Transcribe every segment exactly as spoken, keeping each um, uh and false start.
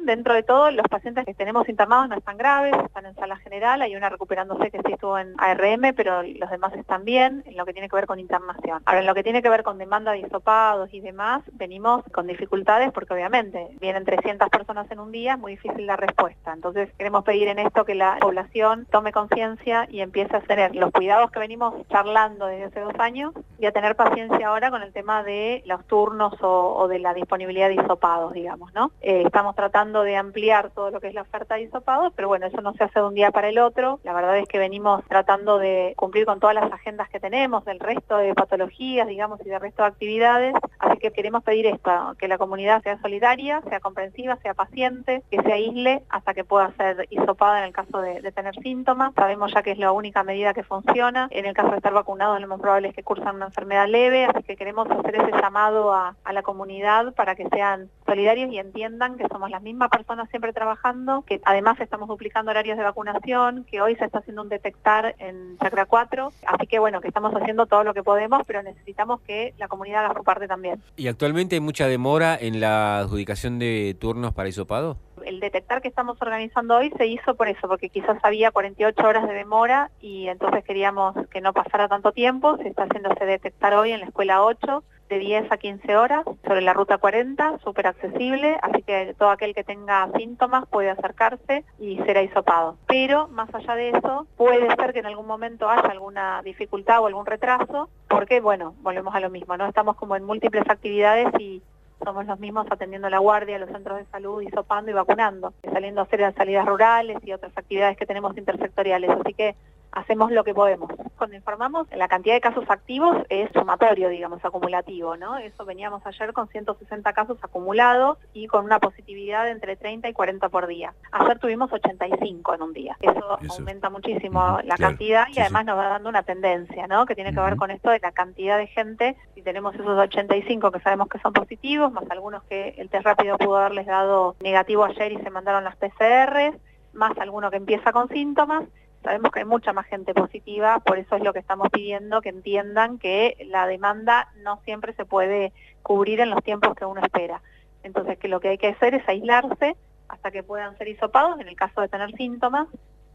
dentro de todo, los pacientes que tenemos internados no están graves, están en sala general, hay una recuperándose que sí estuvo en A R M, pero los demás están bien, en lo que tiene que ver con internación. Ahora, en lo que tiene que ver con demanda de hisopados y demás, venimos con dificultades porque obviamente vienen trescientas personas en un día, es muy difícil la respuesta. Entonces, queremos pedir en esto que la población tome conciencia y empiece a tener los cuidados que venimos charlando desde hace dos años y a tener paciencia ahora con el tema de los turnos o, o de la disponibilidad de hisopados, digamos, ¿no? Eh, estamos tratando de ampliar todo lo que es la oferta de hisopados, pero bueno, eso no se hace de un día para el otro. La verdad es que venimos tratando de cumplir con todas las agendas que tenemos, del resto de patologías, digamos, y del resto de actividades, así que queremos pedir esto, que la comunidad sea solidaria, sea comprensiva, sea paciente, que se aísle hasta que pueda ser hisopada en el caso de, de tener síntomas. Sabemos ya que es la única medida que funciona. En el caso de estar vacunados, lo más probable es que cursan una enfermedad leve, así que queremos hacer ese llamado a, a la comunidad para que sean solidarios y entiendan que somos las mismas personas siempre trabajando, que además estamos duplicando horarios de vacunación, que hoy se está haciendo un detectar en Chacra cuatro, así que bueno, que estamos haciendo todo lo que podemos, pero necesitamos que la comunidad haga su parte también. ¿Y actualmente hay mucha demora en la adjudicación de turnos para hisopado? El detectar que estamos organizando hoy se hizo por eso, porque quizás había cuarenta y ocho horas de demora y entonces queríamos que no pasara tanto tiempo. Se está haciendo ese detectar hoy en la escuela ocho, de diez a quince horas, sobre la ruta cuarenta, súper accesible, así que todo aquel que tenga síntomas puede acercarse y será hisopado. Pero, más allá de eso, puede ser que en algún momento haya alguna dificultad o algún retraso, porque, bueno, volvemos a lo mismo, ¿no? Estamos como en múltiples actividades y somos los mismos atendiendo la guardia, los centros de salud, hisopando y vacunando, saliendo a hacer las salidas rurales y otras actividades que tenemos intersectoriales, así que hacemos lo que podemos. Cuando informamos, la cantidad de casos activos es sumatorio, digamos, acumulativo, ¿no? Eso veníamos ayer con ciento sesenta casos acumulados y con una positividad de entre treinta y cuarenta por día. Ayer tuvimos ochenta y cinco en un día. Eso, Eso. aumenta muchísimo uh-huh, la claro. cantidad y sí, además sí. nos va dando una tendencia, ¿no? Que tiene que uh-huh. ver con esto de la cantidad de gente. Si tenemos esos ochenta y cinco que sabemos que son positivos, más algunos que el test rápido pudo haberles dado negativo ayer y se mandaron las P C R, más alguno que empieza con síntomas, sabemos que hay mucha más gente positiva, por eso es lo que estamos pidiendo, que entiendan que la demanda no siempre se puede cubrir en los tiempos que uno espera. Entonces, que lo que hay que hacer es aislarse hasta que puedan ser hisopados en el caso de tener síntomas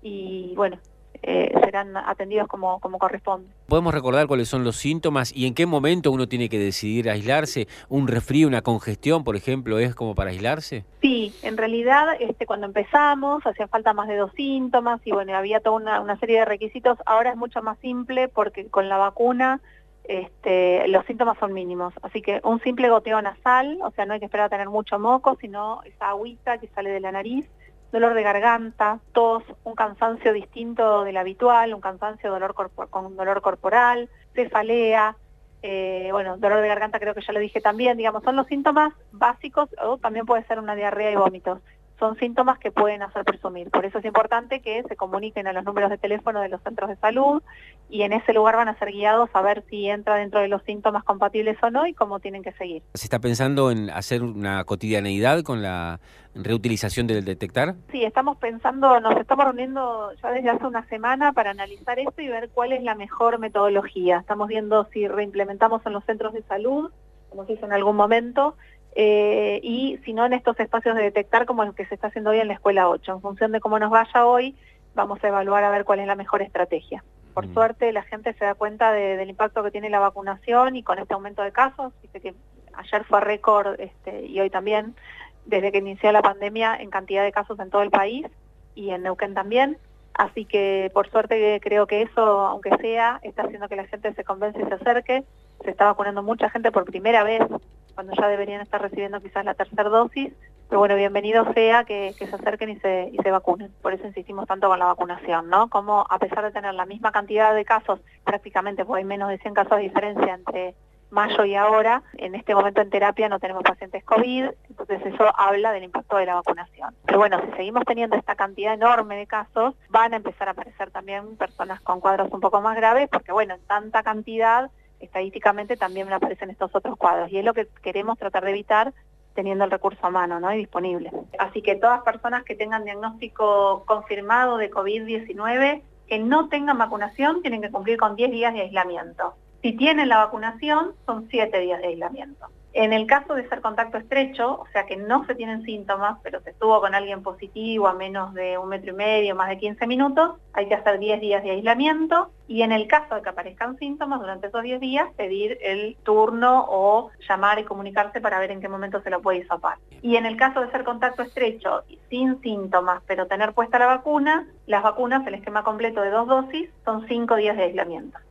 y, bueno, eh, serán atendidos como, como corresponde. ¿Podemos recordar cuáles son los síntomas y en qué momento uno tiene que decidir aislarse? ¿Un resfrío, una congestión, por ejemplo, es como para aislarse? Sí, en realidad este, cuando empezamos hacían falta más de dos síntomas y bueno, había toda una, una serie de requisitos. Ahora es mucho más simple porque con la vacuna este, los síntomas son mínimos. Así que un simple goteo nasal, o sea, no hay que esperar a tener mucho moco, sino esa agüita que sale de la nariz, dolor de garganta, tos, un cansancio distinto del habitual, un cansancio dolor corpor- con dolor corporal, cefalea, eh, bueno, dolor de garganta creo que ya lo dije también, digamos, son los síntomas básicos, o también puede ser una diarrea y vómitos. Son síntomas que pueden hacer presumir. Por eso es importante que se comuniquen a los números de teléfono de los centros de salud y en ese lugar van a ser guiados a ver si entra dentro de los síntomas compatibles o no y cómo tienen que seguir. ¿Se está pensando en hacer una cotidianeidad con la reutilización del detectar? Sí, estamos pensando, nos estamos reuniendo ya desde hace una semana para analizar esto y ver cuál es la mejor metodología. Estamos viendo si reimplementamos en los centros de salud, como se hizo en algún momento, Eh, y si no en estos espacios de detectar como el que se está haciendo hoy en la escuela ocho. En función de cómo nos vaya hoy, vamos a evaluar a ver cuál es la mejor estrategia. Por mm. suerte la gente se da cuenta de, del impacto que tiene la vacunación y con este aumento de casos, dice que ayer fue récord este, y hoy también, desde que inició la pandemia en cantidad de casos en todo el país y en Neuquén también. Así que por suerte creo que eso, aunque sea, está haciendo que la gente se convence y se acerque. Se está vacunando mucha gente por primera vez, cuando ya deberían estar recibiendo quizás la tercera dosis, pero bueno, bienvenido sea que, que se acerquen y se, y se vacunen. Por eso insistimos tanto con la vacunación, ¿no? Como a pesar de tener la misma cantidad de casos, prácticamente porque hay menos de cien casos de diferencia entre mayo y ahora, en este momento en terapia no tenemos pacientes COVID, entonces eso habla del impacto de la vacunación. Pero bueno, si seguimos teniendo esta cantidad enorme de casos, van a empezar a aparecer también personas con cuadros un poco más graves, porque bueno, en tanta cantidad, estadísticamente también aparecen estos otros cuadros y es lo que queremos tratar de evitar teniendo el recurso a mano, ¿no? Y disponible. Así que todas personas que tengan diagnóstico confirmado de COVID diecinueve, que no tengan vacunación, tienen que cumplir con diez días de aislamiento. Si tienen la vacunación, son siete días de aislamiento. En el caso de ser contacto estrecho, o sea que no se tienen síntomas, pero se estuvo con alguien positivo a menos de un metro y medio, más de quince minutos, hay que hacer diez días de aislamiento, y en el caso de que aparezcan síntomas durante esos diez días, pedir el turno o llamar y comunicarse para ver en qué momento se lo puede hisopar. Y en el caso de ser contacto estrecho, sin síntomas, pero tener puesta la vacuna, las vacunas, el esquema completo de dos dosis, son cinco días de aislamiento.